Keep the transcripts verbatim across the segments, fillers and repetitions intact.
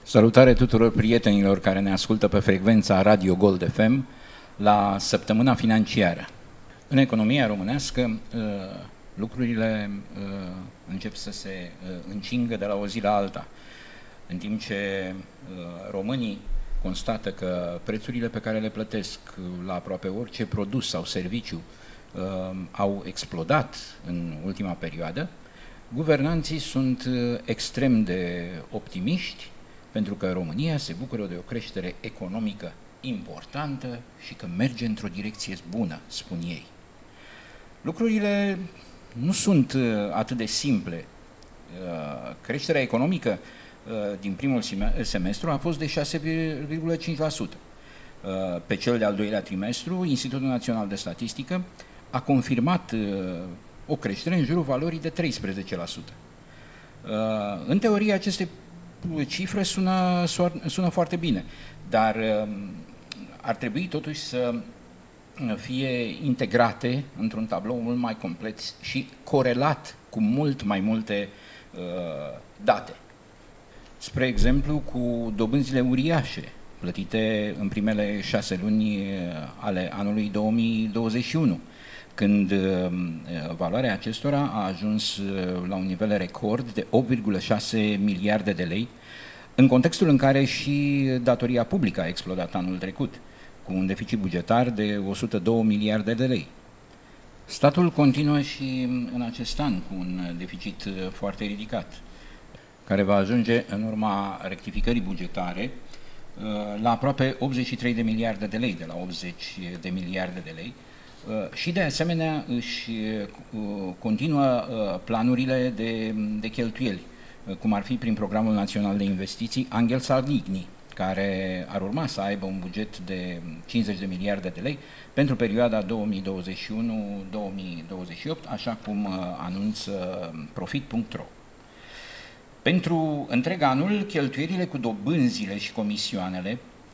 Salutare tuturor prietenilor care ne ascultă pe frecvența Radio Gold F M la săptămâna financiară. În economia românească lucrurile încep să se încingă de la o zi la alta, în timp ce românii constată că prețurile pe care le plătesc la aproape orice produs sau serviciu au explodat în ultima perioadă. Guvernanții sunt extrem de optimiști pentru că România se bucură de o creștere economică importantă și că merge într-o direcție bună, spun ei. Lucrurile nu sunt atât de simple. Creșterea economică din primul semestru a fost de șase virgulă cinci la sută. Pe cel de-al doilea trimestru, Institutul Național de Statistică a confirmat o creștere în jurul valorii de treisprezece la sută. În teorie, aceste cifre sună, sună foarte bine, dar ar trebui totuși să fie integrate într-un tablou mult mai complet și corelat cu mult mai multe date. Spre exemplu, cu dobânzile uriașe plătite în primele șase luni ale anului două mii douăzeci și unu, când valoarea acestora a ajuns la un nivel record de opt virgulă șase miliarde de lei, în contextul în care și datoria publică a explodat anul trecut, cu un deficit bugetar de o sută două miliarde de lei. Statul continuă și în acest an cu un deficit foarte ridicat, care va ajunge în urma rectificării bugetare la aproape optzeci și trei de miliarde de lei, de la optzeci de miliarde de lei, și de asemenea își continuă planurile de, de cheltuieli, cum ar fi prin Programul Național de Investiții Angel Saligny, care ar urma să aibă un buget de cincizeci de miliarde de lei pentru perioada două mii douăzeci și unu - două mii douăzeci și opt, așa cum anunță profit punct ro. Pentru întreg anul, cheltuielile cu dobânzile și comisioanele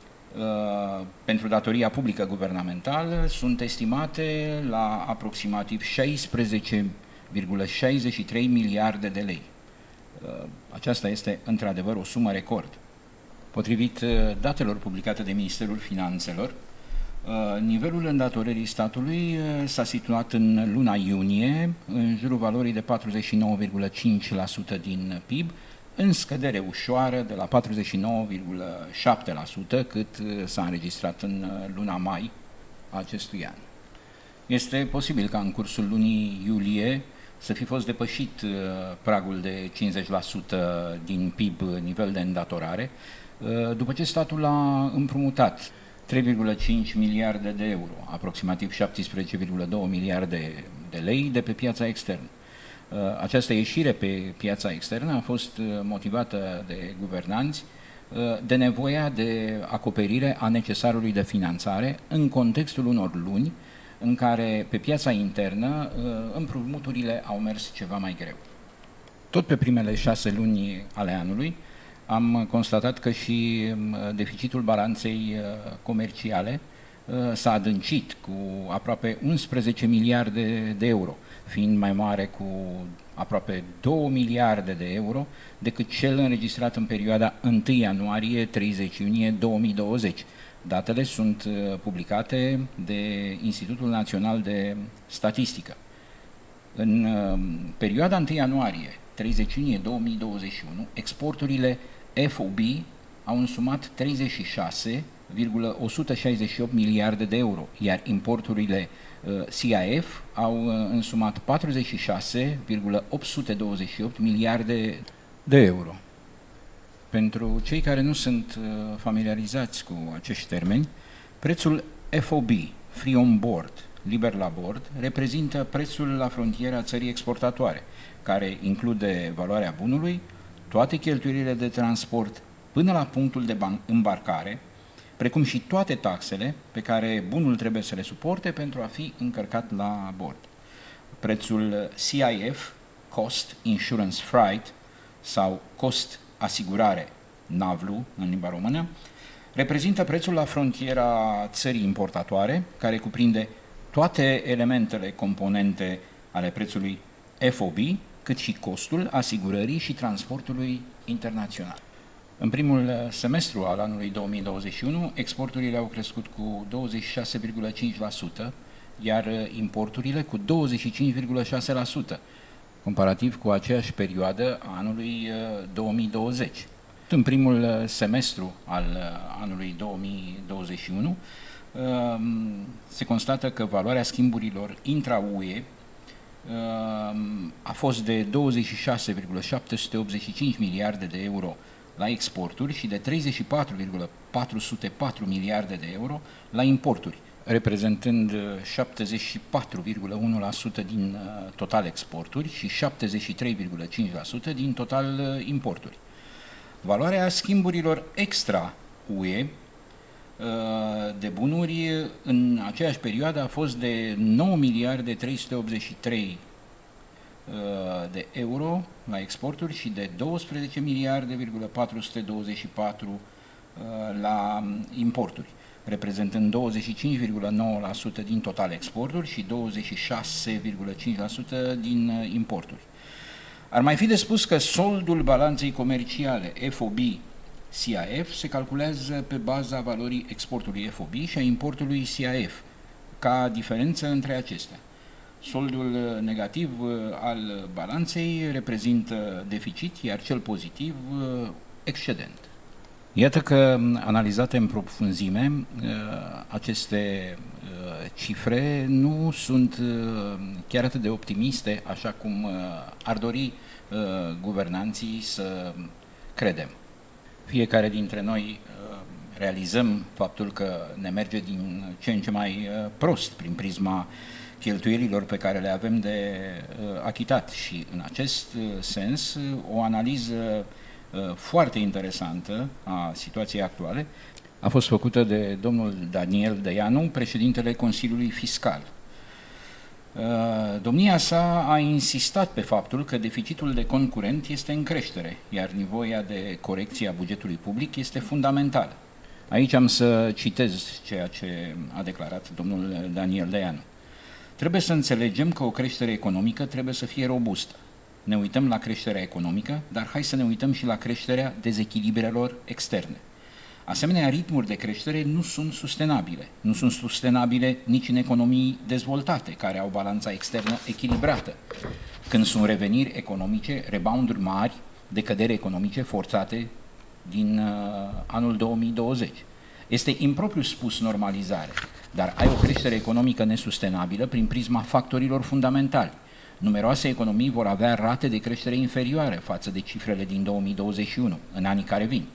pentru datoria publică guvernamentală sunt estimate la aproximativ șaisprezece virgulă șaizeci și trei miliarde de lei. Aceasta este într-adevăr o sumă record. Potrivit datelor publicate de Ministerul Finanțelor, nivelul îndatorării statului s-a situat în luna iunie în jurul valorii de patruzeci și nouă virgulă cinci la sută din P I B, în scădere ușoară de la patruzeci și nouă virgulă șapte la sută cât s-a înregistrat în luna mai a acestui an. Este posibil ca în cursul lunii iulie să fi fost depășit pragul de cincizeci la sută din P I B nivel de îndatorare, după ce statul a împrumutat trei virgulă cinci miliarde de euro, aproximativ șaptesprezece virgulă doi miliarde de lei de pe piața externă. Această ieșire pe piața externă a fost motivată de guvernanți de nevoia de acoperire a necesarului de finanțare în contextul unor luni în care pe piața internă împrumuturile au mers ceva mai greu. Tot pe primele șase luni ale anului am constatat că și deficitul balanței comerciale s-a adâncit cu aproape unsprezece miliarde de euro, fiind mai mare cu aproape două miliarde de euro decât cel înregistrat în perioada întâi ianuarie - treizeci iunie două mii douăzeci. Datele sunt publicate de Institutul Național de Statistică. În perioada întâi ianuarie - treizeci iunie două mii douăzeci și unu, exporturile F O B au însumat treizeci și șase virgulă o sută șaizeci și opt miliarde de euro, iar importurile C I F au însumat patruzeci și șase virgulă opt sute douăzeci și opt miliarde de euro. Pentru cei care nu sunt familiarizați cu acești termeni, prețul F O B, Free on Board, liber la bord, reprezintă prețul la frontiera țării exportatoare, care include valoarea bunului, toate cheltuielile de transport până la punctul de îmbarcare, precum și toate taxele pe care bunul trebuie să le suporte pentru a fi încărcat la bord. Prețul C I F, Cost Insurance Freight, sau Cost Asigurare NAVLU în limba română, reprezintă prețul la frontiera țării importatoare, care cuprinde toate elementele componente ale prețului F O B, cât și costul asigurării și transportului internațional. În primul semestru al anului două mii douăzeci și unu, exporturile au crescut cu douăzeci și șase virgulă cinci la sută, iar importurile cu douăzeci și cinci virgulă șase la sută, comparativ cu aceeași perioadă a anului două mii douăzeci. În primul semestru al anului două mii douăzeci și unu se constată că valoarea schimburilor intra-U E a fost de douăzeci și șase virgulă șapte sute optzeci și cinci miliarde de euro la exporturi și de treizeci și patru virgulă patru sute patru miliarde de euro la importuri, reprezentând șaptezeci și patru virgulă unu la sută din total exporturi și șaptezeci și trei virgulă cinci la sută din total importuri. Valoarea schimburilor extra-U E de bunuri în aceeași perioadă a fost de nouă miliarde trei sute optzeci și trei de euro la exporturi și de douăsprezece miliarde patru sute douăzeci și patru la importuri, reprezentând douăzeci și cinci virgulă nouă la sută din total exporturi și douăzeci și șase virgulă cinci la sută din importuri. Ar mai fi de spus că soldul balanței comerciale F O B C A F se calculează pe baza valorii exportului F O B și a importului C A F, ca diferență între acestea. Soldul negativ al balanței reprezintă deficit, iar cel pozitiv excedent. Iată că, analizate în profunzime, aceste cifre nu sunt chiar atât de optimiste, așa cum ar dori guvernanții să credem. Fiecare dintre noi realizăm faptul că ne merge din ce în ce mai prost prin prisma cheltuielilor pe care le avem de achitat și în acest sens o analiză foarte interesantă a situației actuale a fost făcută de domnul Daniel Deanu, președintele Consiliului Fiscal. Domnia sa a insistat pe faptul că deficitul de cont curent este în creștere, iar nevoia de corecție a bugetului public este fundamentală. Aici am să citez ceea ce a declarat domnul Daniel Deanu. Trebuie să înțelegem că o creștere economică trebuie să fie robustă. Ne uităm la creșterea economică, dar hai să ne uităm și la creșterea dezechilibrelor externe. Asemenea, ritmuri de creștere nu sunt sustenabile. Nu sunt sustenabile nici în economii dezvoltate, care au balanța externă echilibrată. Când sunt reveniri economice, rebounduri mari, decăderi economice forțate din uh, anul două mii douăzeci. Este impropriu spus normalizare, dar ai o creștere economică nesustenabilă prin prisma factorilor fundamentali. Numeroase economii vor avea rate de creștere inferioare față de cifrele din două mii douăzeci și unu, în anii care vin.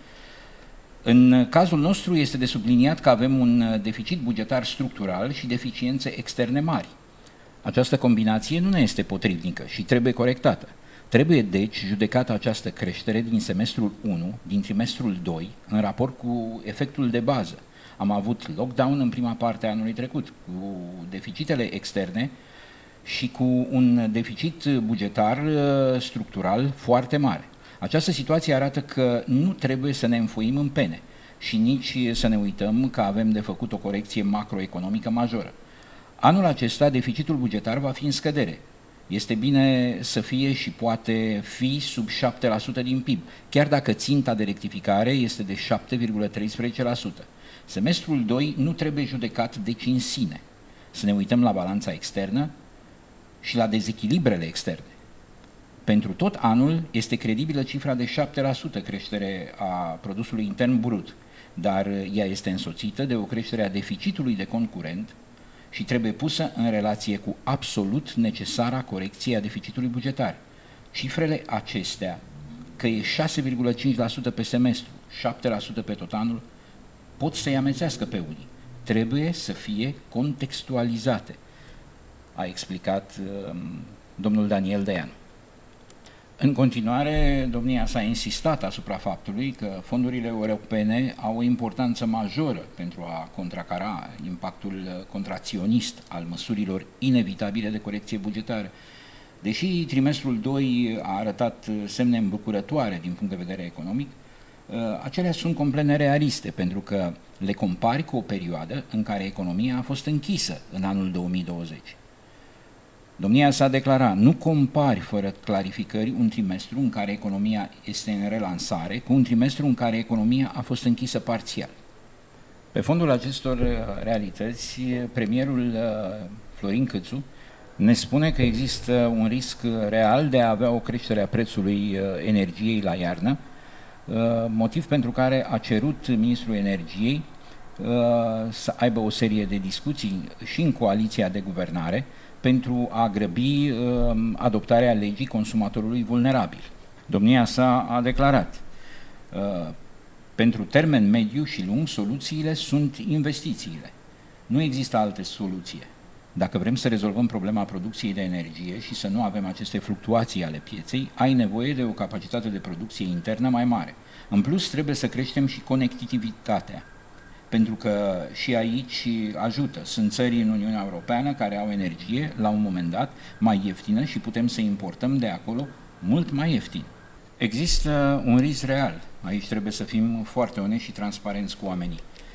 În cazul nostru este de subliniat că avem un deficit bugetar structural și deficiențe externe mari. Această combinație nu ne este potrivnică și trebuie corectată. Trebuie, deci, judecată această creștere din semestrul unu, din trimestrul doi, în raport cu efectul de bază. Am avut lockdown în prima parte a anului trecut, cu deficitele externe și cu un deficit bugetar structural foarte mare. Această situație arată că nu trebuie să ne înfoim în pene și nici să ne uităm că avem de făcut o corecție macroeconomică majoră. Anul acesta, deficitul bugetar va fi în scădere. Este bine să fie și poate fi sub șapte la sută din P I B, chiar dacă ținta de rectificare este de șapte virgulă treisprezece la sută. Semestrul doi nu trebuie judecat deci în sine. Să ne uităm la balanța externă și la dezechilibrele externe. Pentru tot anul este credibilă cifra de șapte la sută creștere a produsului intern brut, dar ea este însoțită de o creștere a deficitului de cont curent și trebuie pusă în relație cu absolut necesara corecție a deficitului bugetar. Cifrele acestea, că e șase virgulă cinci la sută pe semestru, șapte la sută pe tot anul, pot să-i amețească pe unii. Trebuie să fie contextualizate, a explicat uh, domnul Daniel Deanu. În continuare, domnia s-a insistat asupra faptului că fondurile europene au o importanță majoră pentru a contracara impactul contracționist al măsurilor inevitabile de corecție bugetară. Deși trimestrul doi a arătat semne îmbucurătoare din punct de vedere economic, acelea sunt complet nerealiste, pentru că le compari cu o perioadă în care economia a fost închisă în anul două mii douăzeci. Domnia s-a declarat, nu compari fără clarificări un trimestru în care economia este în relansare cu un trimestru în care economia a fost închisă parțial. Pe fondul acestor realități, premierul Florin Câțu ne spune că există un risc real de a avea o creștere a prețului energiei la iarnă, motiv pentru care a cerut ministrul energiei să aibă o serie de discuții și în coaliția de guvernare pentru a grăbi adoptarea legii consumatorului vulnerabil. Domnia sa a declarat: pentru termen mediu și lung, soluțiile sunt investițiile. Nu există alte soluție. Dacă vrem să rezolvăm problema producției de energie și să nu avem aceste fluctuații ale pieței, ai nevoie de o capacitate de producție internă mai mare. În plus, trebuie să creștem și conectivitatea, pentru că și aici ajută. Sunt țări în Uniunea Europeană care au energie, la un moment dat, mai ieftină și putem să importăm de acolo mult mai ieftin. Există un risc real. Aici trebuie să fim foarte onești și transparenți cu oamenii.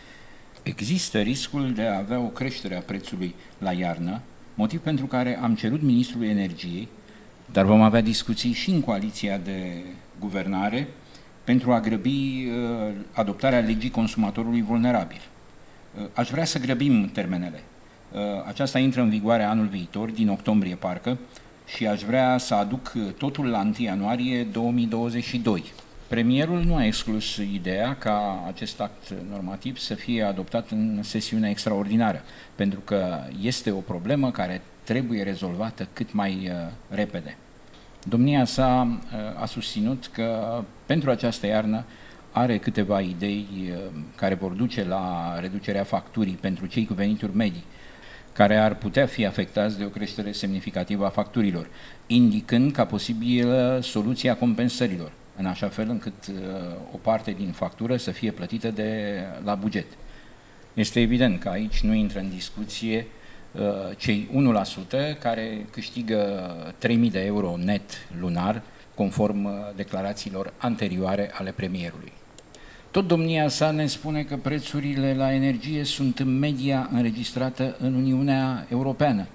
Există riscul de a avea o creștere a prețului la iarnă, motiv pentru care am cerut ministrului energiei, dar vom avea discuții și în coaliția de guvernare pentru a grăbi uh, adoptarea legii consumatorului vulnerabil. Uh, aș vrea să grăbim termenele. Uh, aceasta intră în vigoare anul viitor, din octombrie parcă, și aș vrea să aduc totul la întâi ianuarie două mii douăzeci și doi. Premierul nu a exclus ideea ca acest act normativ să fie adoptat în sesiune extraordinară, pentru că este o problemă care trebuie rezolvată cât mai uh, repede. Domnia sa uh, a susținut că pentru această iarnă are câteva idei uh, care vor duce la reducerea facturii pentru cei cu venituri medii, care ar putea fi afectați de o creștere semnificativă a facturilor, indicând ca posibilă soluția compensărilor, în așa fel încât uh, o parte din factură să fie plătită de la buget. Este evident că aici nu intră în discuție uh, cei unu la sută care câștigă trei mii de euro net lunar, conform uh, declarațiilor anterioare ale premierului. Tot domnia sa ne spune că prețurile la energie sunt în media înregistrată în Uniunea Europeană,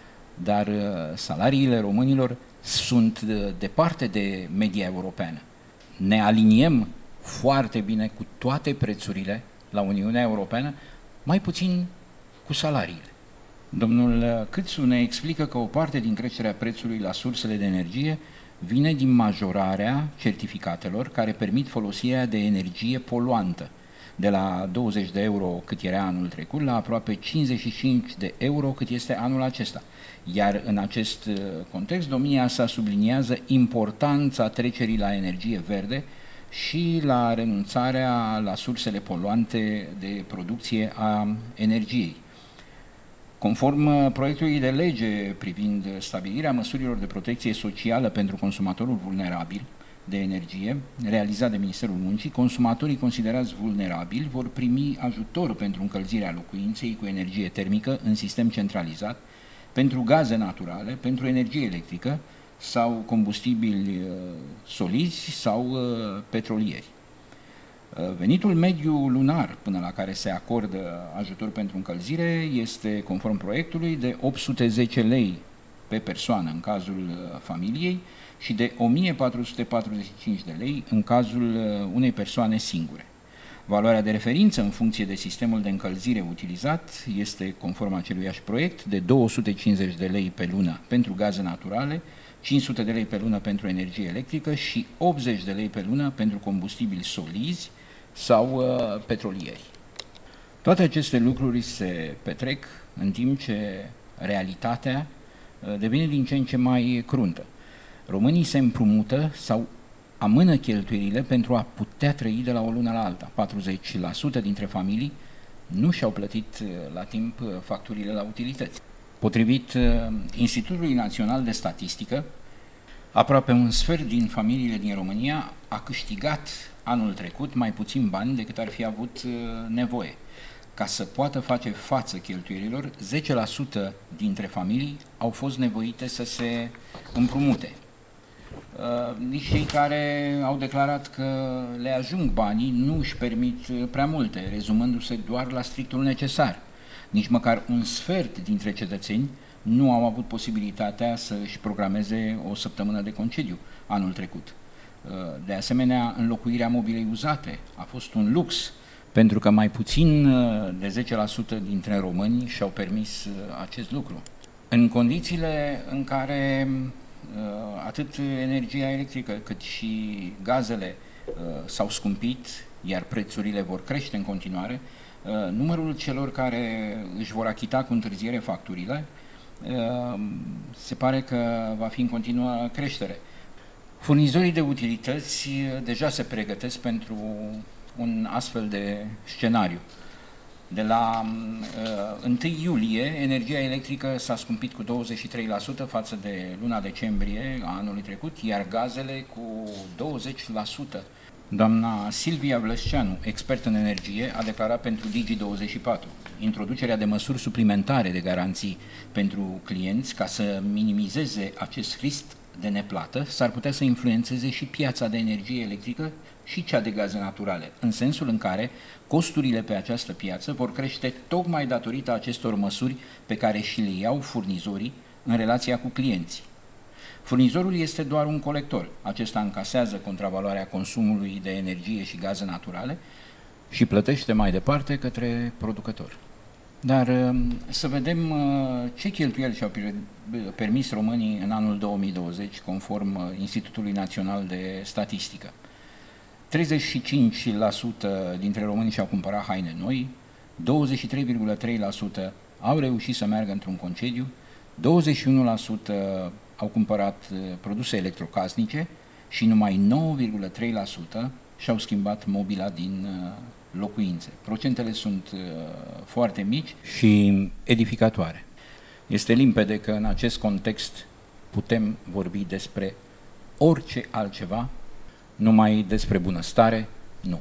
dar uh, salariile românilor sunt uh, departe de media europeană. Ne aliniem foarte bine cu toate prețurile la Uniunea Europeană, mai puțin cu salariile. Domnul Câțu ne explică că o parte din creșterea prețului la sursele de energie vine din majorarea certificatelor care permit folosirea de energie poluantă, de la douăzeci de euro cât era anul trecut la aproape cincizeci și cinci de euro cât este anul acesta. Iar în acest context, domnia sa subliniază importanța trecerii la energie verde și la renunțarea la sursele poluante de producție a energiei. Conform proiectului de lege privind stabilirea măsurilor de protecție socială pentru consumatorul vulnerabil de energie, realizat de Ministerul Muncii, consumatorii considerați vulnerabili vor primi ajutor pentru încălzirea locuinței cu energie termică în sistem centralizat, pentru gaze naturale, pentru energie electrică sau combustibili solizi sau petrolieri. Venitul mediu lunar până la care se acordă ajutor pentru încălzire este, conform proiectului, de opt sute zece lei pe persoană în cazul familiei și de o mie patru sute patruzeci și cinci de lei în cazul unei persoane singure. Valoarea de referință în funcție de sistemul de încălzire utilizat este, conform aceluiași proiect, de două sute cincizeci de lei pe lună pentru gaze naturale, cinci sute de lei pe lună pentru energie electrică și optzeci de lei pe lună pentru combustibili solizi sau uh, petrolieri. Toate aceste lucruri se petrec în timp ce realitatea uh, devine din ce în ce mai cruntă. Românii se împrumută sau amână cheltuielile pentru a putea trăi de la o lună la alta. patruzeci la sută dintre familii nu și-au plătit uh, la timp uh, facturile la utilități. Potrivit uh, Institutului Național de Statistică, aproape un sfert din familiile din România a câștigat anul trecut mai puțin bani decât ar fi avut nevoie. Ca să poată face față cheltuielilor, zece la sută dintre familii au fost nevoite să se împrumute. Nici cei care au declarat că le ajung banii nu își permit prea multe, rezumându-se doar la strictul necesar. Nici măcar un sfert dintre cetățeni nu au avut posibilitatea să își programeze o săptămână de concediu anul trecut. De asemenea, înlocuirea mobilei uzate a fost un lux, pentru că mai puțin de zece la sută dintre români și-au permis acest lucru. În condițiile în care atât energia electrică cât și gazele s-au scumpit, iar prețurile vor crește în continuare, numărul celor care își vor achita cu întârziere facturile se pare că va fi în continuă creștere. Furnizorii de utilități deja se pregătesc pentru un astfel de scenariu. De la uh, întâi iulie, energia electrică s-a scumpit cu douăzeci și trei la sută față de luna decembrie a anului trecut, iar gazele cu douăzeci la sută. Doamna Silvia Vlăsceanu, expert în energie, a declarat pentru Digi douăzeci și patru introducerea de măsuri suplimentare de garanții pentru clienți ca să minimizeze acest risc de neplată, s-ar putea să influențeze și piața de energie electrică și cea de gaze naturale, în sensul în care costurile pe această piață vor crește tocmai datorită acestor măsuri pe care și le iau furnizorii în relația cu clienții. Furnizorul este doar un colector. Acesta încasează contravaloarea consumului de energie și gaze naturale și plătește mai departe către producător. Dar să vedem ce cheltuieli și-au permis românii în anul două mii douăzeci, conform Institutului Național de Statistică. treizeci și cinci la sută dintre români și-au cumpărat haine noi, douăzeci și trei virgulă trei la sută au reușit să meargă într-un concediu, douăzeci și unu la sută au cumpărat produse electrocasnice și numai nouă virgulă trei la sută și-au schimbat mobila din locuințe. Procentele sunt foarte mici și edificatoare. Este limpede că în acest context putem vorbi despre orice altceva, numai despre bunăstare, nu.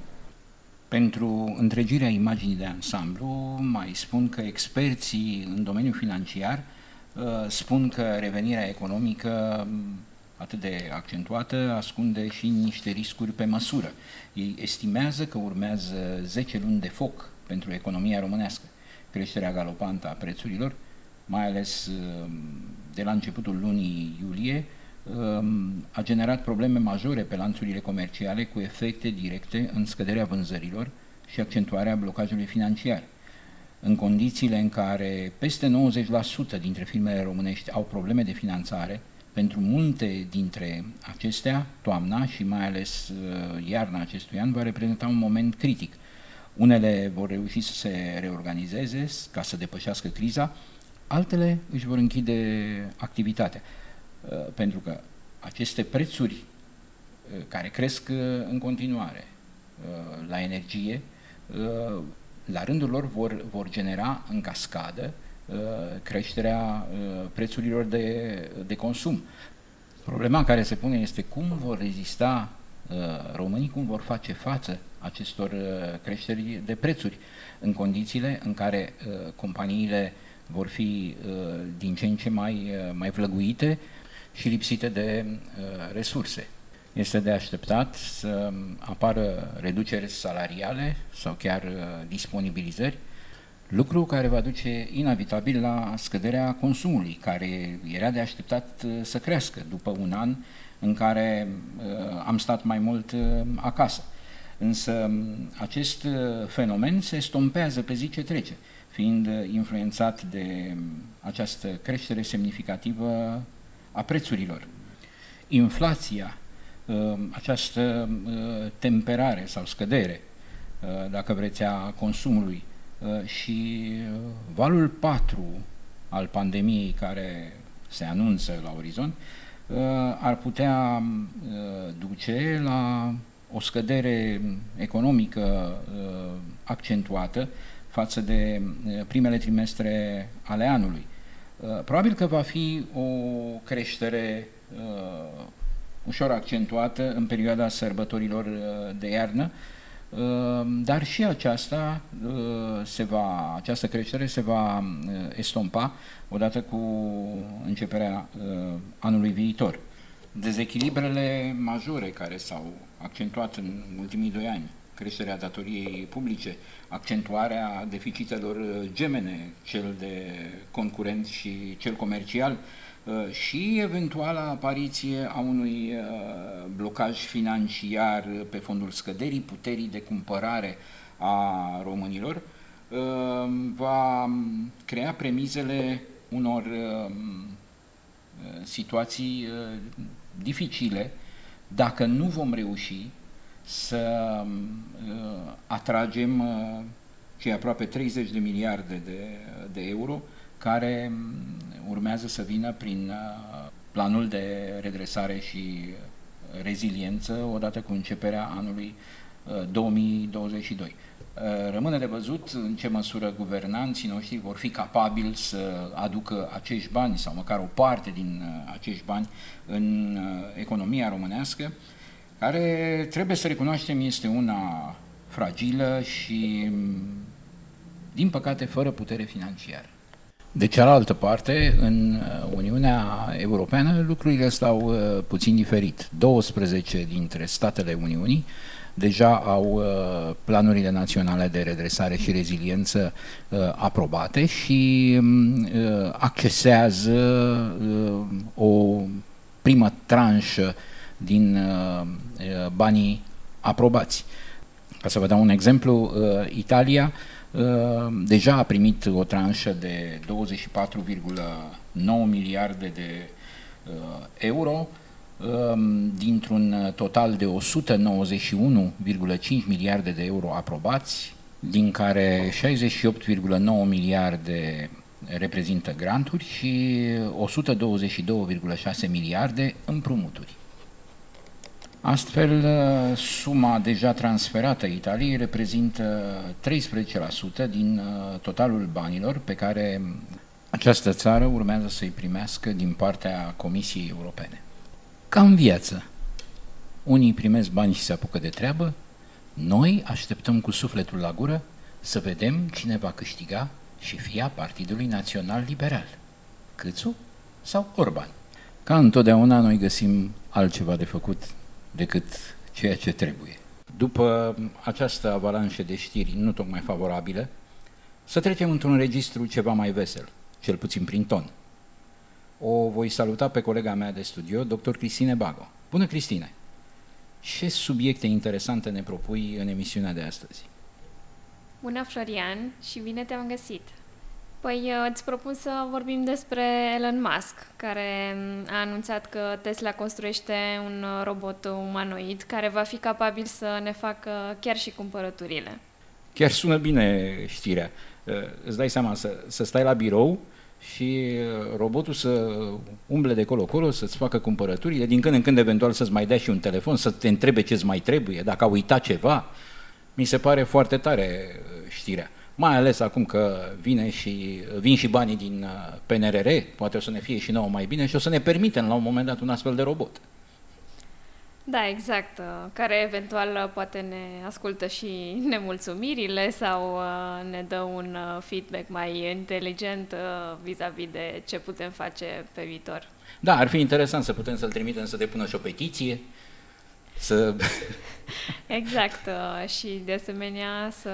Pentru întregirea imaginii de ansamblu, mai spun că experții în domeniul financiar spun că revenirea economică atât de accentuată ascunde și niște riscuri pe măsură. Ei estimează că urmează zece luni de foc pentru economia românească. Creșterea galopantă a prețurilor, mai ales de la începutul lunii iulie, a generat probleme majore pe lanțurile comerciale cu efecte directe în scăderea vânzărilor și accentuarea blocajului financiar. În condițiile în care peste nouăzeci la sută dintre firmele românești au probleme de finanțare, pentru multe dintre acestea, toamna și mai ales iarna acestui an va reprezenta un moment critic. Unele vor reuși să se reorganizeze ca să depășească criza, altele își vor închide activitatea. Pentru că aceste prețuri care cresc în continuare la energie, la rândul lor vor, vor genera în cascadă creșterea prețurilor de, de consum. Problema care se pune este cum vor rezista românii, cum vor face față acestor creșteri de prețuri în condițiile în care companiile vor fi din ce în ce mai, mai vlăguite și lipsite de resurse. Este de așteptat să apară reduceri salariale sau chiar disponibilizări, lucru care va duce inevitabil la scăderea consumului, care era de așteptat să crească după un an în care am stat mai mult acasă. Însă acest fenomen se estompează pe zi ce trece, fiind influențat de această creștere semnificativă a prețurilor. Inflația, această temperare sau scădere, dacă vreți, a consumului și valul patru al pandemiei care se anunță la orizont ar putea duce la o scădere economică accentuată față de primele trimestre ale anului. Probabil că va fi o creștere ușor accentuată în perioada sărbătorilor de iarnă, dar și aceasta se va, această creștere se va estompa odată cu începerea anului viitor. Dezechilibrele majore care s-au accentuat în ultimii doi ani creșterea datoriei publice, accentuarea deficitelor gemene, cel de concurent și cel comercial, și eventuala apariție a unui blocaj financiar pe fondul scăderii puterii de cumpărare a românilor, va crea premizele unor situații dificile dacă nu vom reuși să atragem cei aproape treizeci de miliarde de, de euro care urmează să vină prin planul de redresare și reziliență odată cu începerea anului două mii douăzeci și doi. Rămâne de văzut în ce măsură guvernanții noștri vor fi capabili să aducă acești bani sau măcar o parte din acești bani în economia românească, care, trebuie să recunoaștem, este una fragilă și, din păcate, fără putere financiară. De cealaltă parte, în Uniunea Europeană lucrurile stau puțin diferit. douăsprezece dintre statele Uniunii deja au planurile naționale de redresare și reziliență aprobate și accesează o primă tranșă din banii aprobați. Ca să vă dau un exemplu, Italia deja a primit o tranșă de douăzeci și patru virgulă nouă miliarde de euro dintr-un total de o sută nouăzeci și unu virgulă cinci miliarde de euro aprobați, din care șaizeci și opt virgulă nouă miliarde reprezintă granturi și o sută douăzeci și doi virgulă șase miliarde împrumuturi. Astfel, suma deja transferată Italiei reprezintă treisprezece la sută din totalul banilor pe care această țară urmează să-i primească din partea Comisiei Europene. Ca în viață, unii primesc bani și se apucă de treabă, noi așteptăm cu sufletul la gură să vedem cine va câștiga și fia Partidului Național Liberal, Câțu sau Orban. Ca întotdeauna, noi găsim altceva de făcut decât ceea ce trebuie. După această avalanșă de știri nu tocmai favorabile, să trecem într-un registru ceva mai vesel, cel puțin prin ton. O voi saluta pe colega mea de studio, doctor Cristine Bago. Bună, Cristine! Ce subiecte interesante ne propui în emisiunea de astăzi? Bună, Florian, și bine te-am găsit! Păi îți propun să vorbim despre Elon Musk, care a anunțat că Tesla construiește un robot umanoid care va fi capabil să ne facă chiar și cumpărăturile. Chiar sună bine știrea. Îți dai seama să, să stai la birou și robotul să umble de colo-colo, să-ți facă cumpărăturile, din când în când eventual să-ți mai dea și un telefon, să te întrebe ce-ți mai trebuie, dacă a uitat ceva. Mi se pare foarte tare știrea. Mai ales acum că vine și, vin și banii din P N R R, poate o să ne fie și nouă mai bine și o să ne permitem la un moment dat un astfel de robot. Da, exact, care eventual poate ne ascultă și nemulțumirile sau ne dă un feedback mai inteligent vis-a-vis de ce putem face pe viitor. Da, ar fi interesant să putem să-l trimitem să depună și o petiție, să... Exact, și de asemenea să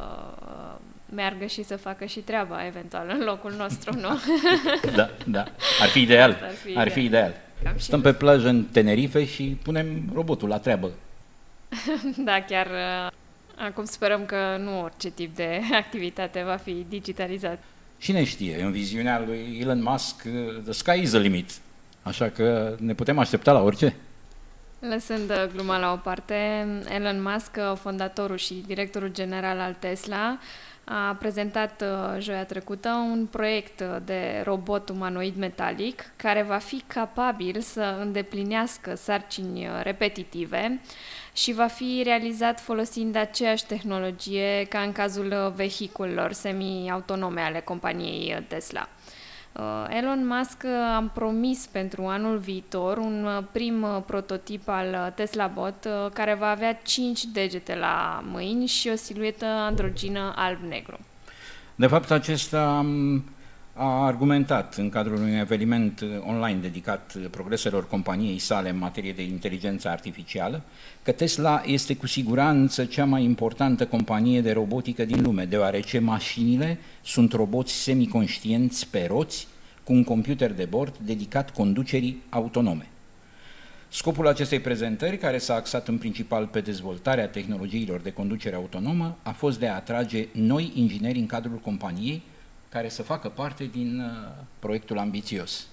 meargă și să facă și treaba, eventual, în locul nostru, nu? Da, da, ar fi ideal, ar fi ar fi ideal. ideal. Stăm pe plajă în Tenerife și punem robotul la treabă. Da, chiar acum sperăm că nu orice tip de activitate va fi digitalizat. Cine știe, în viziunea lui Elon Musk, the sky is the limit, așa că ne putem aștepta la orice. Lăsând gluma la o parte, Elon Musk, fondatorul și directorul general al Tesla, a prezentat joia trecută un proiect de robot umanoid metalic care va fi capabil să îndeplinească sarcini repetitive și va fi realizat folosind aceeași tehnologie ca în cazul vehiculelor semi-autonome ale companiei Tesla. Elon Musk a promis pentru anul viitor un prim prototip al Tesla Bot care va avea cinci degete la mâini și o siluetă androgină alb-negru. De fapt, acesta a argumentat în cadrul unui eveniment online dedicat progreselor companiei sale în materie de inteligență artificială că Tesla este cu siguranță cea mai importantă companie de robotică din lume, deoarece mașinile sunt roboți semiconștienți pe roți cu un computer de bord dedicat conducerii autonome. Scopul acestei prezentări, care s-a axat în principal pe dezvoltarea tehnologiilor de conducere autonomă, a fost de a atrage noi ingineri în cadrul companiei care să facă parte din uh, proiectul ambițios.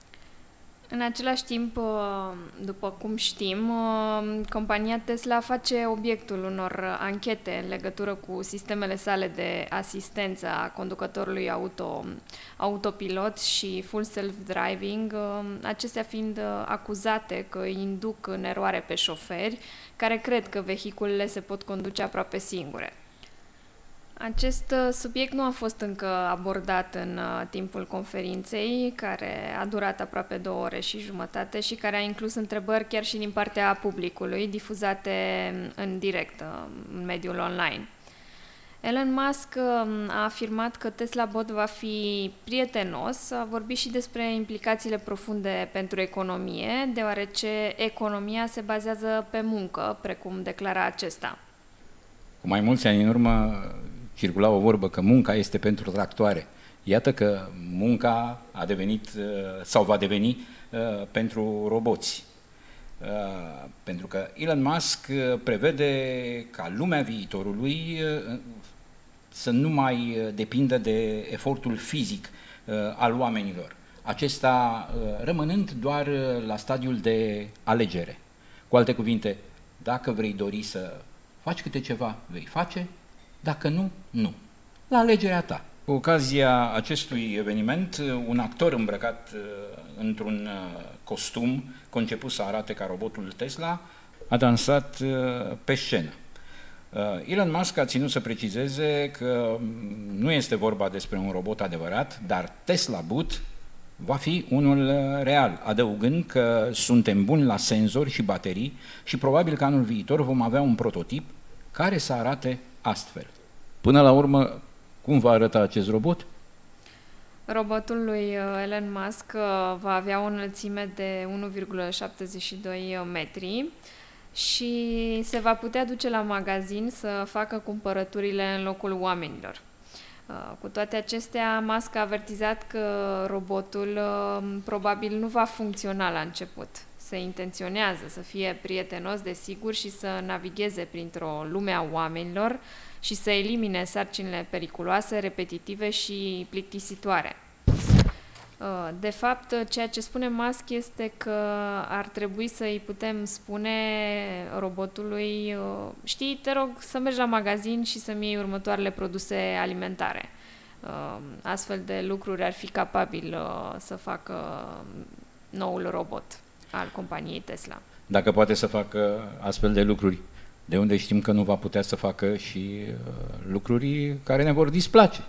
În același timp, uh, după cum știm, uh, compania Tesla face obiectul unor anchete în legătură cu sistemele sale de asistență a conducătorului auto, autopilot și full self-driving, uh, acestea fiind uh, acuzate că induc în eroare pe șoferi care cred că vehiculele se pot conduce aproape singure. Acest subiect nu a fost încă abordat în uh, timpul conferinței, care a durat aproape două ore și jumătate și care a inclus întrebări chiar și din partea publicului, difuzate în direct, uh, în mediul online. Elon Musk uh, a afirmat că Tesla Bot va fi prietenos, a vorbit și despre implicațiile profunde pentru economie, deoarece economia se bazează pe muncă, precum declara acesta. Cu mai mulți ani în urmă circula o vorbă că munca este pentru tractoare. Iată că munca a devenit sau va deveni pentru roboți. Pentru că Elon Musk prevede ca lumea viitorului să nu mai depindă de efortul fizic al oamenilor, acesta rămânând doar la stadiul de alegere. Cu alte cuvinte, dacă vrei dori să faci câte ceva, vei face, dacă nu, nu. La alegerea ta. Cu ocazia acestui eveniment, un actor îmbrăcat într-un costum conceput să arate ca robotul Tesla a dansat pe scenă. Elon Musk a ținut să precizeze că nu este vorba despre un robot adevărat, dar Tesla Bot va fi unul real, adăugând că suntem buni la senzori și baterii și probabil că anul viitor vom avea un prototip care să arate astfel. Până la urmă, cum va arăta acest robot? Robotul lui Elon Musk va avea o înălțime de unu virgulă șaptezeci și doi metri și se va putea duce la magazin să facă cumpărăturile în locul oamenilor. Cu toate acestea, Musk a avertizat că robotul probabil nu va funcționa la început. Se intenționează să fie prietenos, desigur, și să navigheze printr-o lume a oamenilor și să elimine sarcinile periculoase, repetitive și plictisitoare. De fapt, ceea ce spune Musk este că ar trebui să-i putem spune robotului: știi, te rog să mergi la magazin și să-mi iei următoarele produse alimentare. Astfel de lucruri ar fi capabil să facă noul robot al companiei Tesla. Dacă poate să facă astfel de lucruri, de unde știm că nu va putea să facă și lucruri care ne vor displace?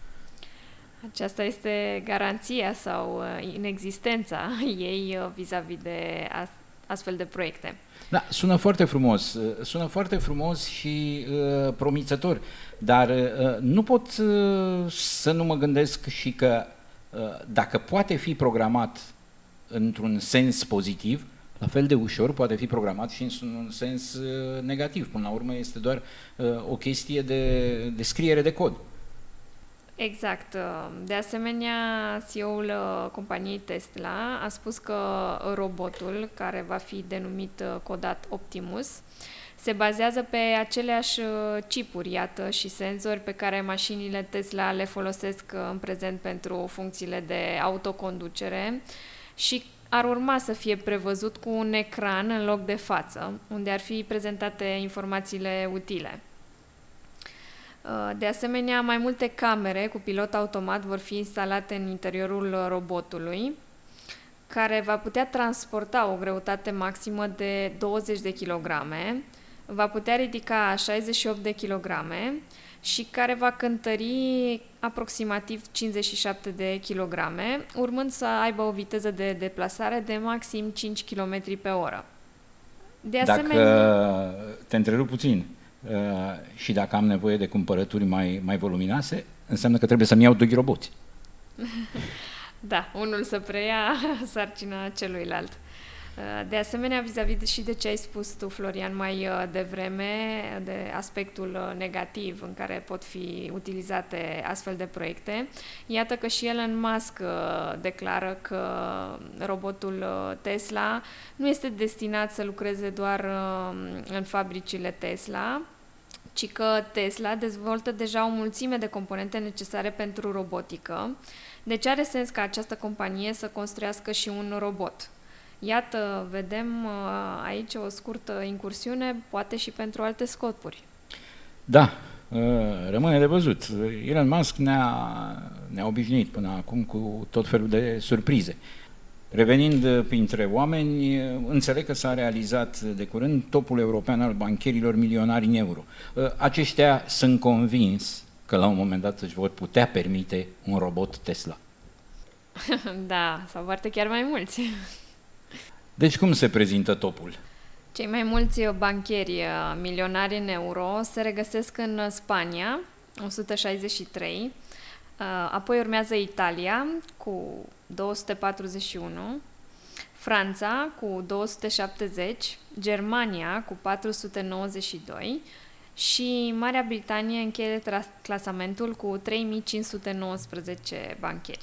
Aceasta este garanția sau inexistența ei vis-a-vis de astfel de proiecte. Da, sună foarte frumos, sună foarte frumos și uh, promițător, dar uh, nu pot uh, să nu mă gândesc și că uh, dacă poate fi programat într-un sens pozitiv, la fel de ușor poate fi programat și într-un sens uh, negativ. Până la urmă este doar uh, o chestie de, de scriere de cod. Exact. De asemenea, C E O-ul companiei Tesla a spus că robotul, care va fi denumit codat Optimus, se bazează pe aceleași chipuri, iată, și senzori pe care mașinile Tesla le folosesc în prezent pentru funcțiile de autoconducere și ar urma să fie prevăzut cu un ecran în loc de față, unde ar fi prezentate informațiile utile. De asemenea, mai multe camere cu pilot automat vor fi instalate în interiorul robotului, care va putea transporta o greutate maximă de douăzeci de kilograme, va putea ridica șaizeci și opt de kilograme și care va cântări aproximativ cincizeci și șapte de kilograme, urmând să aibă o viteză de deplasare de maxim cinci kilometri pe oră. De asemenea, Dacă te întrerup puțin, Uh, și dacă am nevoie de cumpărături mai, mai voluminoase, înseamnă că trebuie să-mi iau doi roboți. Da, unul să preia sarcina celuilalt. De asemenea, vis-a-vis și de ce ai spus tu, Florian, mai devreme, de aspectul negativ în care pot fi utilizate astfel de proiecte, iată că și Elon Musk declară că robotul Tesla nu este destinat să lucreze doar în fabricile Tesla, ci că Tesla dezvoltă deja o mulțime de componente necesare pentru robotică, deci are sens ca această companie să construiască și un robot. Iată, vedem aici o scurtă incursiune, poate și pentru alte scopuri. Da, rămâne de văzut. Elon Musk ne-a, ne-a obișnuit până acum cu tot felul de surprize. Revenind printre oameni, înțeleg că s-a realizat de curând topul european al bancherilor milionari în euro. Aceștia sunt convins că la un moment dat își vor putea permite un robot Tesla. Da, sau poate chiar mai mulți. Deci cum se prezintă topul? Cei mai mulți bancheri milionari în euro se regăsesc în Spania, o sută șaizeci și trei, apoi urmează Italia cu două sute patruzeci și unu, Franța cu două sute șaptezeci, Germania cu patru sute nouăzeci și doi și Marea Britanie încheie clasamentul cu trei mii cinci sute nouăsprezece bancheri.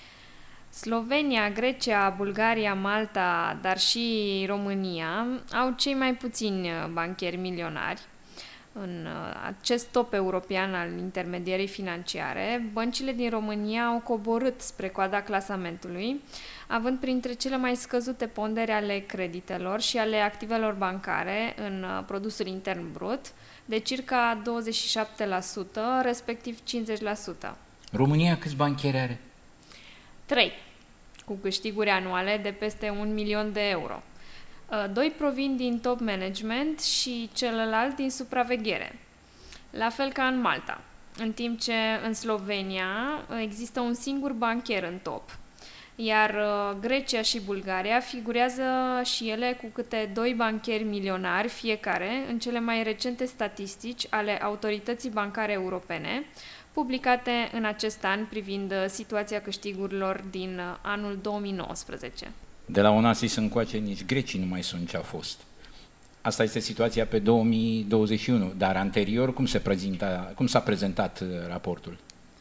Slovenia, Grecia, Bulgaria, Malta, dar și România au cei mai puțini bancheri milionari. În acest top european al intermedierii financiare, băncile din România au coborât spre coada clasamentului, având printre cele mai scăzute pondere ale creditelor și ale activelor bancare în produsul intern brut, de circa douăzeci și șapte la sută, respectiv cincizeci la sută. România câți bancheri are? trei, cu câștiguri anuale de peste un milion de euro. Doi provin din top management și celălalt din supraveghere, la fel ca în Malta, în timp ce în Slovenia există un singur bancher în top, iar Grecia și Bulgaria figurează și ele cu câte doi bancheri milionari fiecare în cele mai recente statistici ale Autorității Bancare Europene, publicate în acest an privind situația câștigurilor din anul două mii nouăsprezece. De la Onassis încoace nici grecii nu mai sunt ce a fost. Asta este situația pe două mii douăzeci și unu, dar anterior cum, se prezenta, cum s-a prezentat raportul?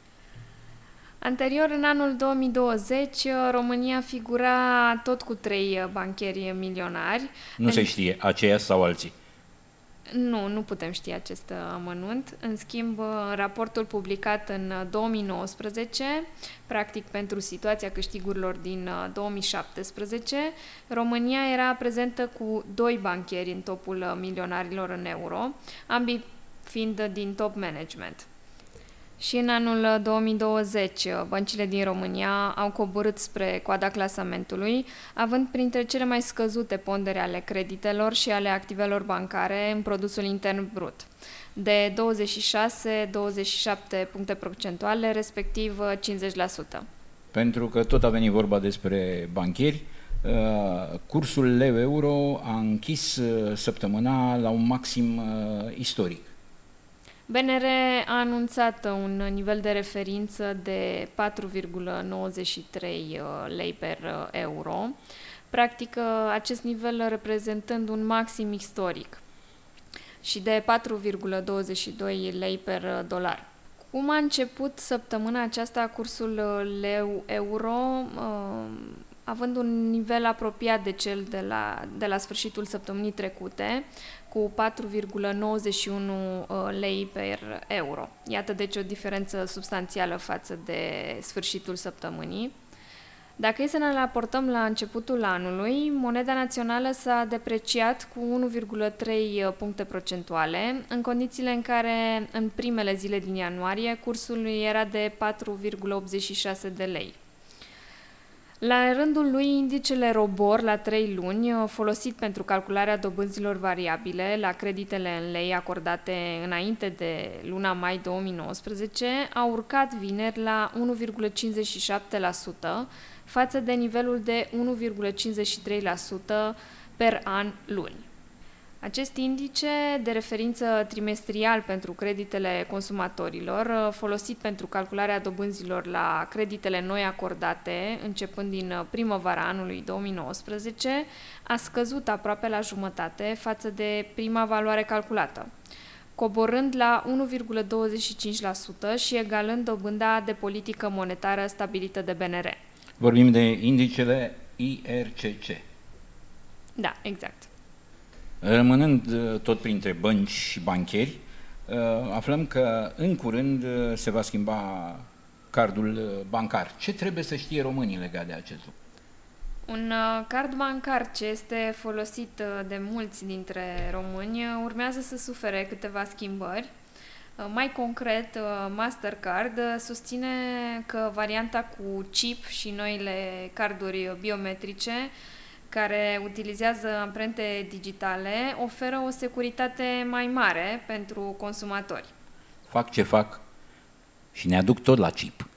Anterior, în anul două mii douăzeci, România figura tot cu trei bancheri milionari. Nu se știe, aceia sau alții? Nu, nu putem ști acest amănunt. În schimb, raportul publicat în două mii nouăsprezece, practic pentru situația câștigurilor din două mii șaptesprezece, România era prezentă cu doi bancheri în topul milionarilor în euro, ambii fiind din top management. Și în anul două mii douăzeci, băncile din România au coborât spre coada clasamentului, având printre cele mai scăzute pondere ale creditelor și ale activelor bancare în produsul intern brut, de douăzeci și șase - douăzeci și șapte puncte procentuale, respectiv cincizeci la sută. Pentru că tot a venit vorba despre bancheri, cursul leu-euro a închis săptămâna la un maxim istoric. B N R a anunțat un nivel de referință de patru virgulă nouăzeci și trei lei per euro, practic acest nivel reprezentând un maxim istoric, și de patru virgulă douăzeci și doi lei per dolar. Cum a început săptămâna aceasta cursul leu-euro, având un nivel apropiat de cel de la, de la sfârșitul săptămânii trecute, cu patru virgulă nouăzeci și unu lei per euro. Iată deci o diferență substanțială față de sfârșitul săptămânii. Dacă e să ne raportăm la începutul anului, moneda națională s-a depreciat cu unu virgulă trei puncte procentuale, în condițiile în care în primele zile din ianuarie cursul era de patru virgulă optzeci și șase de lei. La rândul lui, indicele ROBOR la trei luni, folosit pentru calcularea dobânzilor variabile la creditele în lei acordate înainte de luna mai două mii nouăsprezece, a urcat vineri la unu virgulă cincizeci și șapte la sută față de nivelul de unu virgulă cincizeci și trei la sută per an luni. Acest indice de referință trimestrial pentru creditele consumatorilor, folosit pentru calcularea dobânzilor la creditele noi acordate, începând din primăvara anului două mii nouăsprezece, a scăzut aproape la jumătate față de prima valoare calculată, coborând la unu virgulă douăzeci și cinci la sută și egalând dobânda de politică monetară stabilită de B N R. Vorbim de indicele I R C C. Da, exact. Rămânând tot printre bănci și bancheri, aflăm că în curând se va schimba cardul bancar. Ce trebuie să știe românii legat de acest lucru? Un card bancar ce este folosit de mulți dintre români urmează să sufere câteva schimbări. Mai concret, Mastercard susține că varianta cu chip și noile carduri biometrice care utilizează amprente digitale oferă o securitate mai mare pentru consumatori. Fac ce fac și ne aduc tot la chip.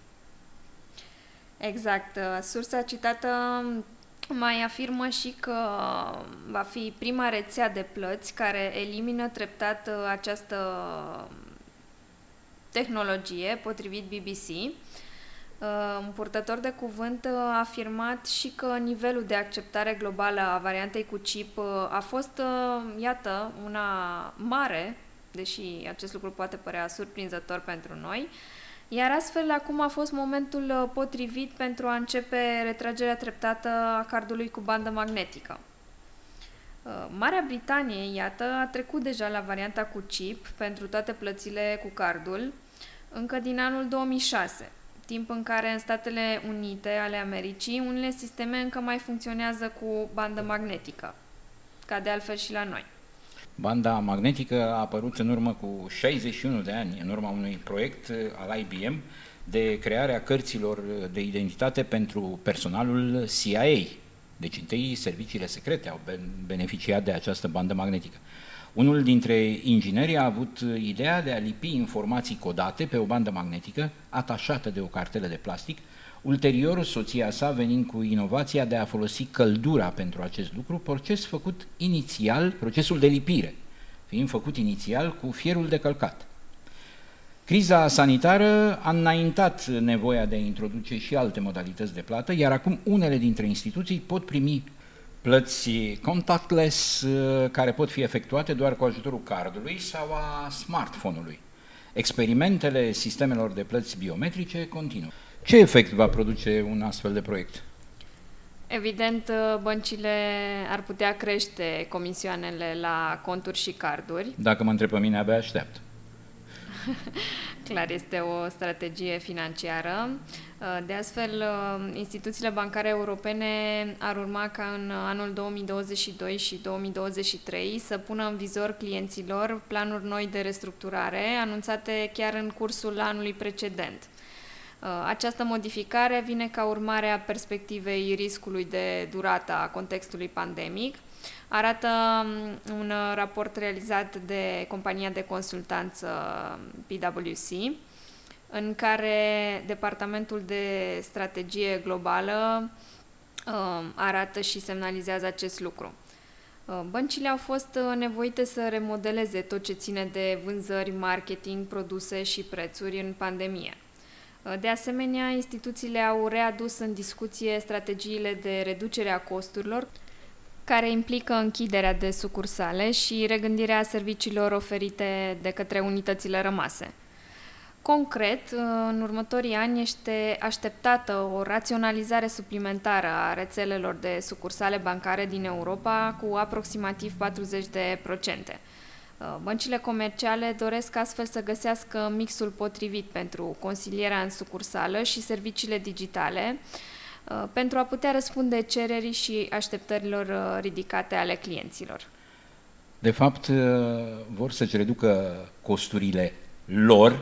Exact. Sursa citată mai afirmă și că va fi prima rețea de plăți care elimină treptat această tehnologie, potrivit B B C. Un purtător de cuvânt a afirmat și că nivelul de acceptare globală a variantei cu chip a fost, iată, una mare, deși acest lucru poate părea surprinzător pentru noi, iar astfel acum a fost momentul potrivit pentru a începe retragerea treptată a cardului cu bandă magnetică. Marea Britanie, iată, a trecut deja la varianta cu chip pentru toate plățile cu cardul încă din anul două mii șase. Timp în care în Statele Unite ale Americii unele sisteme încă mai funcționează cu bandă magnetică, ca de altfel și la noi. Banda magnetică a apărut în urmă cu șaizeci și unu de ani, în urma unui proiect al I B M de crearea cărților de identitate pentru personalul C I A. Deci întâi serviciile secrete au beneficiat de această bandă magnetică. Unul dintre ingineri a avut ideea de a lipi informații codate pe o bandă magnetică atașată de o cartelă de plastic, ulterior soția sa venind cu inovația de a folosi căldura pentru acest lucru, proces făcut inițial, procesul de lipire, fiind făcut inițial cu fierul de călcat. Criza sanitară a înaintat nevoia de a introduce și alte modalități de plată, iar acum unele dintre instituții pot primi plăți contactless care pot fi efectuate doar cu ajutorul cardului sau a smartphone-ului. Experimentele sistemelor de plăți biometrice continuă. Ce efect va produce un astfel de proiect? Evident, băncile ar putea crește comisioanele la conturi și carduri. Dacă mă întreb pe mine, abia aștept. Clar, este o strategie financiară. De astfel, instituțiile bancare europene ar urma ca în anul două mii douăzeci și doi și două mii douăzeci și trei să pună în vizor clienților planuri noi de restructurare, anunțate chiar în cursul anului precedent. Această modificare vine ca urmare a perspectivei riscului de durată a contextului pandemic. Arată un raport realizat de compania de consultanță P W C, în care Departamentul de Strategie Globală arată și semnalizează acest lucru. Băncile au fost nevoite să remodeleze tot ce ține de vânzări, marketing, produse și prețuri în pandemie. De asemenea, instituțiile au readus în discuție strategiile de reducere a costurilor, care implică închiderea de sucursale și regândirea serviciilor oferite de către unitățile rămase. Concret, în următorii ani este așteptată o raționalizare suplimentară a rețelelor de sucursale bancare din Europa cu aproximativ patruzeci de procente. Băncile comerciale doresc astfel să găsească mixul potrivit pentru consilierea în sucursală și serviciile digitale, pentru a putea răspunde cererii și așteptărilor ridicate ale clienților. De fapt, vor să-și reducă costurile lor,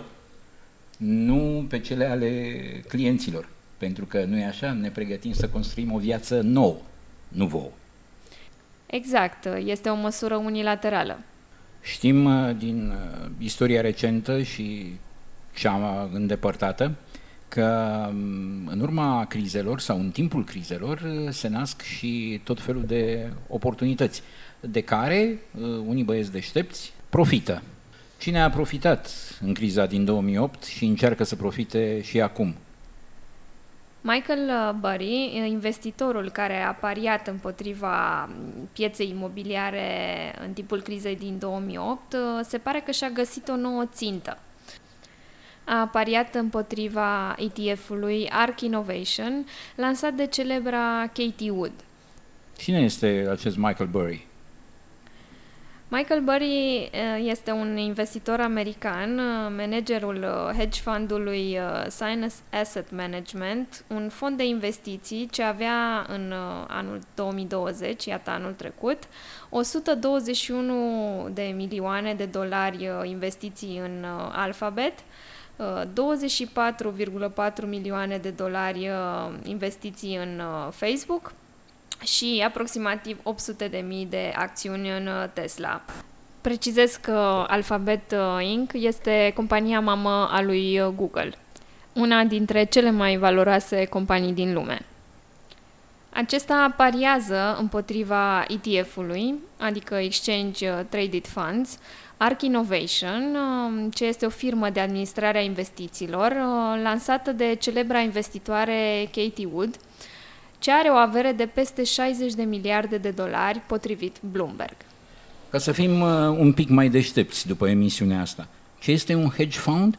nu pe cele ale clienților, pentru că nu e așa, ne pregătim să construim o viață nouă, nu vouă. Exact, este o măsură unilaterală. Știm din istoria recentă și cea îndepărtată că în urma crizelor sau în timpul crizelor se nasc și tot felul de oportunități. de care unii băieți deștepți profită. Cine a profitat în criza din două mii opt și încearcă să profite și acum? Michael Burry, investitorul care a pariat împotriva pieței imobiliare în timpul crizei din două mii opt, se pare că și-a găsit o nouă țintă. A pariat împotriva E T F-ului ARK Innovation, lansat de celebra Katie Wood. Cine este acest Michael Burry? Michael Burry este un investitor american, managerul hedge fundului Sinus Asset Management, un fond de investiții ce avea în anul două mii douăzeci, iată anul trecut, o sută douăzeci și unu de milioane de dolari investiții în Alphabet, douăzeci și patru virgulă patru milioane de dolari investiții în Facebook și aproximativ opt sute de mii de acțiuni în Tesla. Precizez că Alphabet incorporated este compania mamă a lui Google, una dintre cele mai valoroase companii din lume. Acesta pariază împotriva E T F-ului, adică Exchange Traded Funds, ARK Innovation, ce este o firmă de administrare a investițiilor, lansată de celebra investitoare Katie Wood, ce are o avere de peste șaizeci de miliarde de dolari, potrivit Bloomberg. Ca să fim un pic mai deștepți după emisiunea asta, ce este un hedge fund?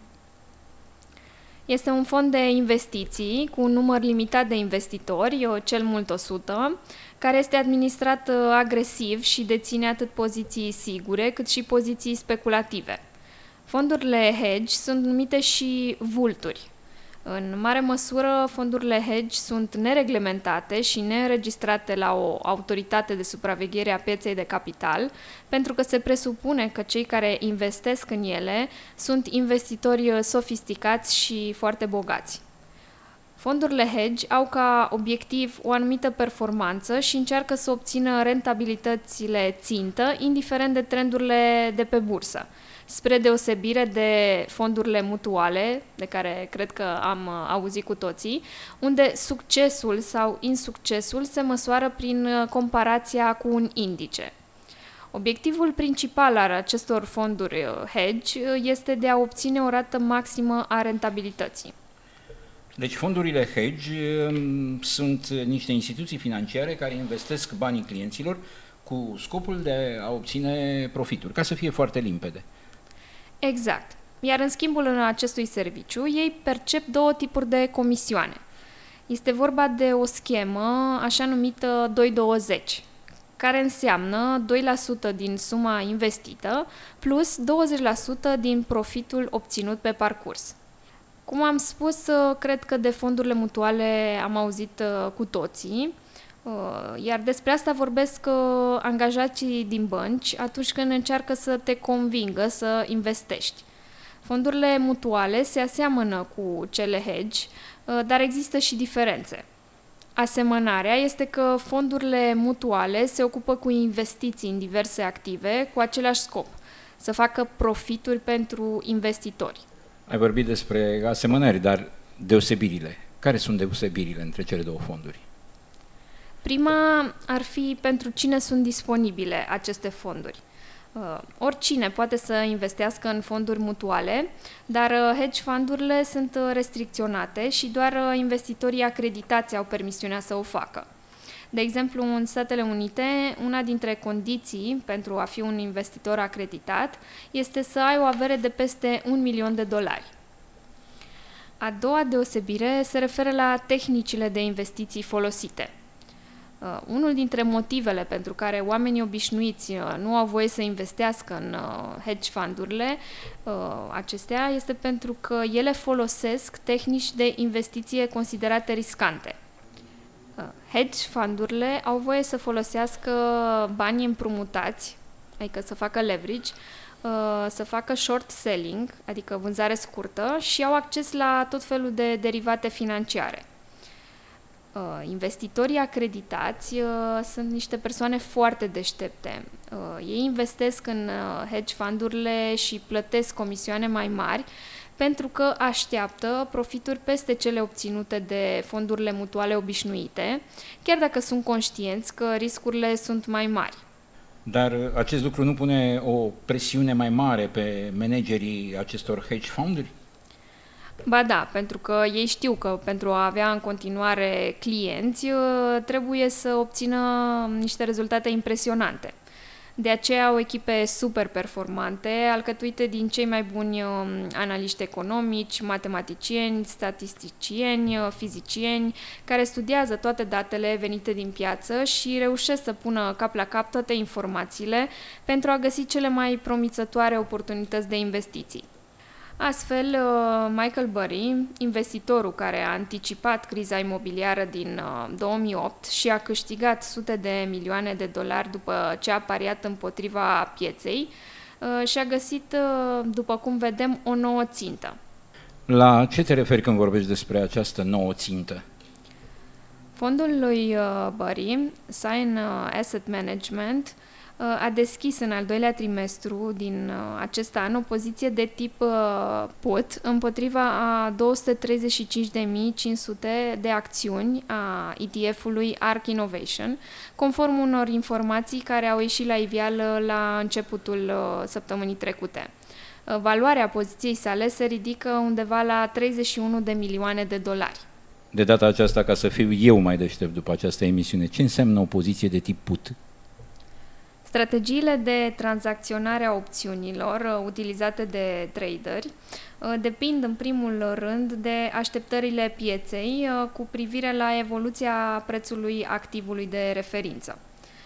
Este un fond de investiții cu un număr limitat de investitori, cel mult o sută, care este administrat agresiv și deține atât poziții sigure cât și poziții speculative. Fondurile hedge sunt numite și vulturi. În mare măsură, fondurile hedge sunt nereglementate și neînregistrate la o autoritate de supraveghere a pieței de capital, pentru că se presupune că cei care investesc în ele sunt investitori sofisticați și foarte bogați. Fondurile hedge au ca obiectiv o anumită performanță și încearcă să obțină rentabilitățile țintă, indiferent de trendurile de pe bursă, spre deosebire de fondurile mutuale, de care cred că am auzit cu toții, unde succesul sau insuccesul se măsoară prin comparația cu un indice. Obiectivul principal al acestor fonduri hedge este de a obține o rată maximă a rentabilității. Deci fondurile hedge sunt niște instituții financiare care investesc banii clienților cu scopul de a obține profituri, ca să fie foarte limpede. Exact. Iar în schimbul acestui serviciu, ei percep două tipuri de comisioane. Este vorba de o schemă așa numită doi douăzeci, care înseamnă doi la sută din suma investită plus douăzeci la sută din profitul obținut pe parcurs. Cum am spus, cred că de fondurile mutuale am auzit cu toții, iar despre asta vorbesc angajații din bănci atunci când încearcă să te convingă să investești. Fondurile mutuale se aseamănă cu cele hedge, dar există și diferențe. Asemănarea este că fondurile mutuale se ocupă cu investiții în diverse active cu același scop, să facă profituri pentru investitori. Ai vorbit despre asemănări, dar deosebirile. Care sunt deosebirile între cele două fonduri? Prima ar fi pentru cine sunt disponibile aceste fonduri. Uh, oricine poate să investească în fonduri mutuale, dar uh, hedge fundurile sunt uh, restricționate și doar uh, investitorii acreditați au permisiunea să o facă. De exemplu, în Statele Unite, una dintre condiții pentru a fi un investitor acreditat este să ai o avere de peste un milion de dolari. A doua deosebire se referă la tehnicile de investiții folosite. Uh, unul dintre motivele pentru care oamenii obișnuiți uh, nu au voie să investească în uh, hedge fundurile uh, acestea este pentru că ele folosesc tehnici de investiție considerate riscante. Uh, hedge fundurile au voie să folosească bani împrumutați, adică să facă leverage, uh, să facă short selling, adică vânzare scurtă, și au acces la tot felul de derivate financiare. Uh, investitorii acreditați uh, sunt niște persoane foarte deștepte. Uh, ei investesc în uh, hedge fundurile și plătesc comisioane mai mari pentru că așteaptă profituri peste cele obținute de fondurile mutuale obișnuite, chiar dacă sunt conștienți că riscurile sunt mai mari. Dar acest lucru nu pune o presiune mai mare pe managerii acestor hedge fund-uri? Ba da, pentru că ei știu că pentru a avea în continuare clienți trebuie să obțină niște rezultate impresionante. De aceea au echipe super performante, alcătuite din cei mai buni analiști economici, matematicieni, statisticieni, fizicieni, care studiază toate datele venite din piață și reușesc să pună cap la cap toate informațiile pentru a găsi cele mai promițătoare oportunități de investiții. Astfel, Michael Burry, investitorul care a anticipat criza imobiliară din două mii opt și a câștigat sute de milioane de dolari după ce a pariat împotriva pieței, și-a găsit, după cum vedem, o nouă țintă. La ce te referi când vorbești despre această nouă țintă? Fondul lui Burry, Scion Asset Management, a deschis în al doilea trimestru din acest an o poziție de tip put împotriva a două sute treizeci și cinci de mii cinci sute de acțiuni a E T F-ului ARK Innovation, conform unor informații care au ieșit la iveală la începutul săptămânii trecute. Valoarea poziției sale se ridică undeva la treizeci și unu de milioane de dolari. De data aceasta, ca să fiu eu mai deștept după această emisiune, ce înseamnă o poziție de tip put? Strategiile de tranzacționare a opțiunilor utilizate de traderi depind în primul rând de așteptările pieței cu privire la evoluția prețului activului de referință.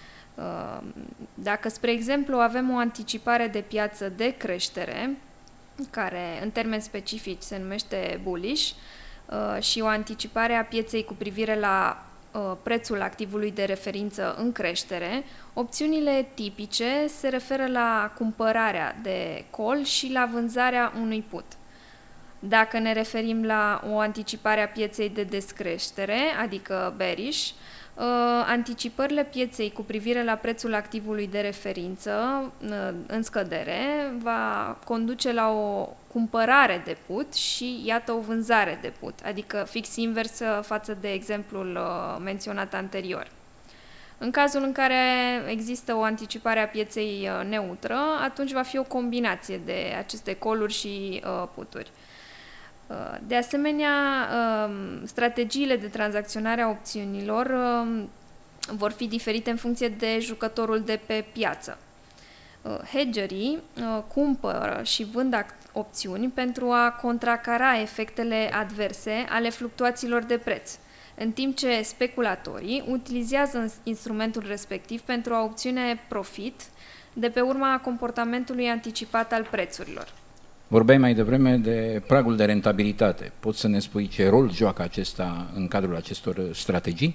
Dacă, spre exemplu, avem o anticipare de piață de creștere, care în termeni specifici se numește bullish, și o anticipare a pieței cu privire la prețul activului de referință în creștere, opțiunile tipice se referă la cumpărarea de call și la vânzarea unui put. Dacă ne referim la o anticipare a pieței de descreștere, adică bearish, anticipările pieței cu privire la prețul activului de referință în scădere va conduce la o cumpărare de put și, iată, o vânzare de put, adică fix invers față de exemplul menționat anterior. În cazul în care există o anticipare a pieței neutră, atunci va fi o combinație de aceste call-uri și puturi. De asemenea, strategiile de tranzacționare a opțiunilor vor fi diferite în funcție de jucătorul de pe piață. Hedgerii cumpără și vând opțiuni pentru a contracara efectele adverse ale fluctuațiilor de preț, în timp ce speculatorii utilizează instrumentul respectiv pentru a obține profit de pe urma comportamentului anticipat al prețurilor. Vorbeai mai devreme de pragul de rentabilitate. Poți să ne spui ce rol joacă acesta în cadrul acestor strategii?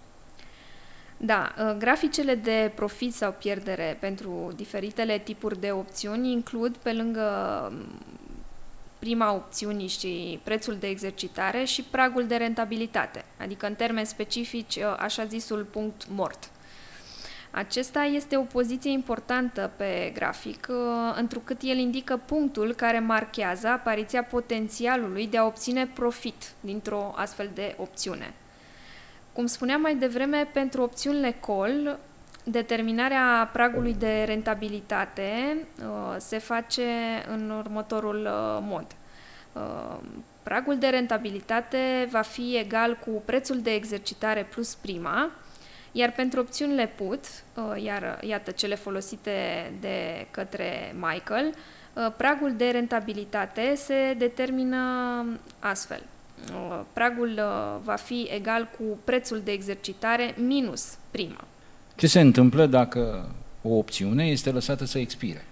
Da, graficele de profit sau pierdere pentru diferitele tipuri de opțiuni includ, pe lângă prima opțiunii și prețul de exercitare, și pragul de rentabilitate, adică în termeni specifici așa zisul punct mort. Acesta este o poziție importantă pe grafic, întrucât el indică punctul care marchează apariția potențialului de a obține profit dintr-o astfel de opțiune. Cum spuneam mai devreme, pentru opțiunile call, determinarea pragului de rentabilitate se face în următorul mod. Pragul de rentabilitate va fi egal cu prețul de exercitare plus prima, iar pentru opțiunile put, iar iată cele folosite de către Michael, pragul de rentabilitate se determină astfel. Pragul va fi egal cu prețul de exercitare minus prima. Ce se întâmplă dacă o opțiune este lăsată să expire?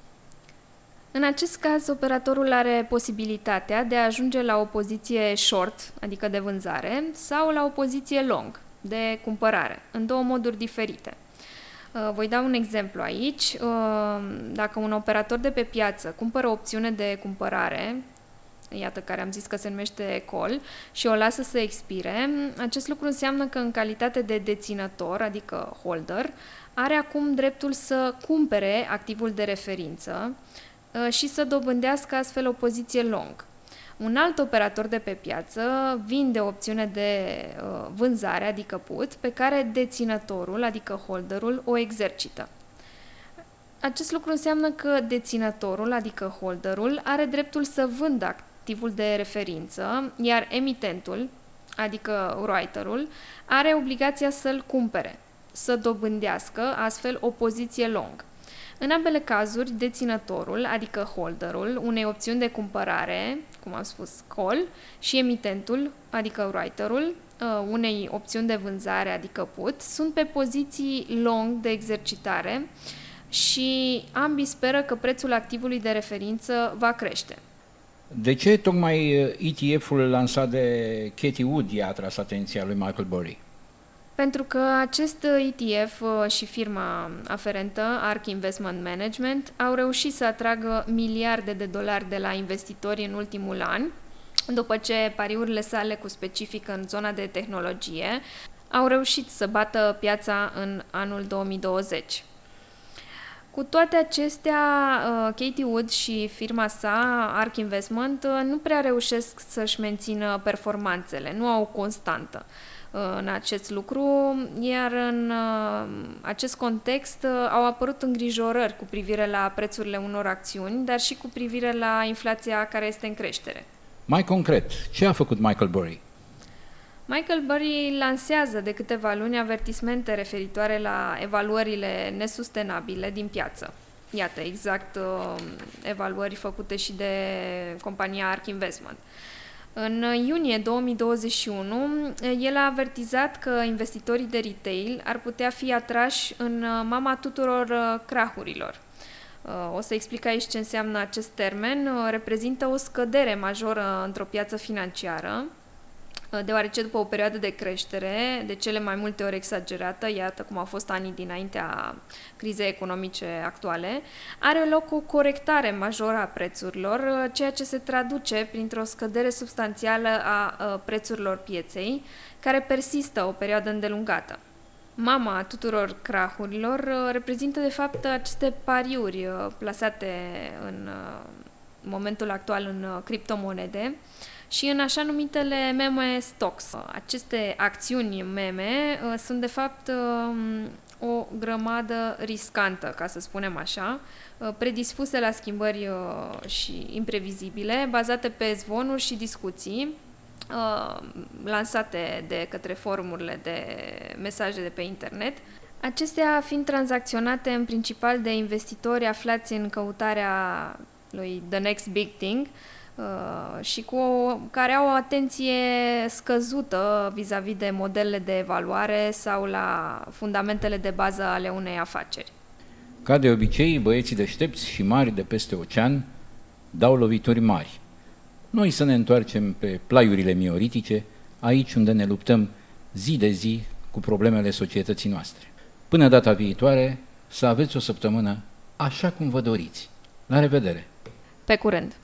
În acest caz, operatorul are posibilitatea de a ajunge la o poziție short, adică de vânzare, sau la o poziție long, de cumpărare, în două moduri diferite. Voi da un exemplu aici. Dacă un operator de pe piață cumpără o opțiune de cumpărare, iată, care am zis că se numește call, și o lasă să expire, acest lucru înseamnă că în calitate de deținător, adică holder, are acum dreptul să cumpere activul de referință și să dobândească astfel o poziție long. Un alt operator de pe piață vinde o opțiune de uh, vânzare, adică put, pe care deținătorul, adică holderul, o exercită. Acest lucru înseamnă că deținătorul, adică holderul, are dreptul să vândă activul de referință, iar emitentul, adică writerul, are obligația să-l cumpere, să dobândească astfel o poziție long. În ambele cazuri, deținătorul, adică holderul, unei opțiuni de cumpărare, cum am spus, call, și emitentul, adică writerul, unei opțiuni de vânzare, adică put, sunt pe poziții long de exercitare și ambii speră că prețul activului de referință va crește. De ce tocmai E T F-ul lansat de Cathie Wood i-a atras atenția lui Michael Burry? Pentru că acest E T F și firma aferentă, ARK Investment Management, au reușit să atragă miliarde de dolari de la investitori în ultimul an, după ce pariurile sale cu specific în zona de tehnologie au reușit să bată piața în anul două mii douăzeci. Cu toate acestea, Cathie Wood și firma sa, ARK Investment, nu prea reușesc să-și mențină performanțele, nu au o constantă în acest lucru, iar în acest context au apărut îngrijorări cu privire la prețurile unor acțiuni, dar și cu privire la inflația care este în creștere. Mai concret, ce a făcut Michael Burry? Michael Burry lansează de câteva luni avertismente referitoare la evaluările nesustenabile din piață. Iată, exact uh, evaluări făcute și de compania ARK Investment. În iunie două mii douăzeci și unu, el a avertizat că investitorii de retail ar putea fi atrași în mama tuturor crahurilor. O să explic aici ce înseamnă acest termen. Reprezintă o scădere majoră într-o piață financiară, deoarece după o perioadă de creștere, de cele mai multe ori exagerată, iată cum au fost anii dinaintea crizei economice actuale, are loc o corectare majoră a prețurilor, ceea ce se traduce printr-o scădere substanțială a prețurilor pieței, care persistă o perioadă îndelungată. Mama tuturor crahurilor reprezintă de fapt aceste pariuri plasate în momentul actual în criptomonede și în așa numitele meme stocks. Aceste acțiuni meme sunt de fapt o grămadă riscantă, ca să spunem așa, predispuse la schimbări și imprevizibile, bazate pe zvonuri și discuții lansate de către forumurile de mesaje de pe internet, acestea fiind tranzacționate în principal de investitori aflați în căutarea lui The Next Big Thing și cu o, care au o atenție scăzută vis-a-vis de modelele de evaluare sau la fundamentele de bază ale unei afaceri. Ca de obicei, băieții deștepți și mari de peste ocean dau lovituri mari. Noi să ne întoarcem pe plaiurile mioritice, aici unde ne luptăm zi de zi cu problemele societății noastre. Până data viitoare, să aveți o săptămână așa cum vă doriți. La revedere! Pe curând!